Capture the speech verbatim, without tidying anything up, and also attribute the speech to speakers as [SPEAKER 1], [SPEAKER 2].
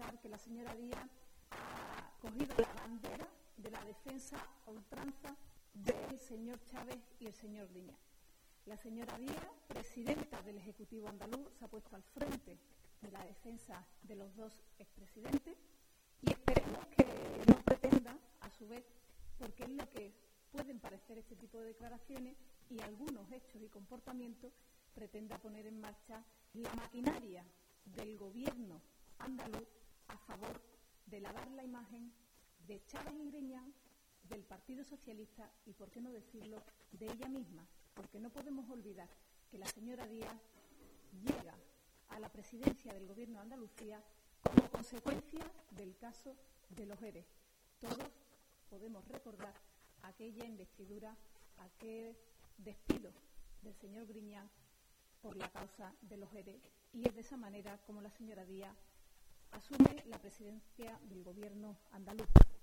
[SPEAKER 1] pensar que la señora Díaz ha cogido la bandera de la defensa a ultranza del señor Chávez y el señor Griñán. La señora Díaz, presidenta del Ejecutivo andaluz, se ha puesto al frente de la defensa de los dos expresidentes y esperemos que no pretenda, a su vez, porque es lo que pueden parecer este tipo de declaraciones y algunos hechos y comportamientos, pretenda poner en marcha la maquinaria del gobierno andaluz a favor de lavar la imagen de Chávez y Griñán, del Partido Socialista y, por qué no decirlo, de ella misma, porque no podemos olvidar que la señora Díaz llega a la presidencia del Gobierno de Andalucía como consecuencia del caso de los ERE. Todos podemos recordar aquella investidura, aquel despido del señor Griñán por la causa de los ERE, y es de esa manera como la señora Díaz asume la presidencia del Gobierno andaluz.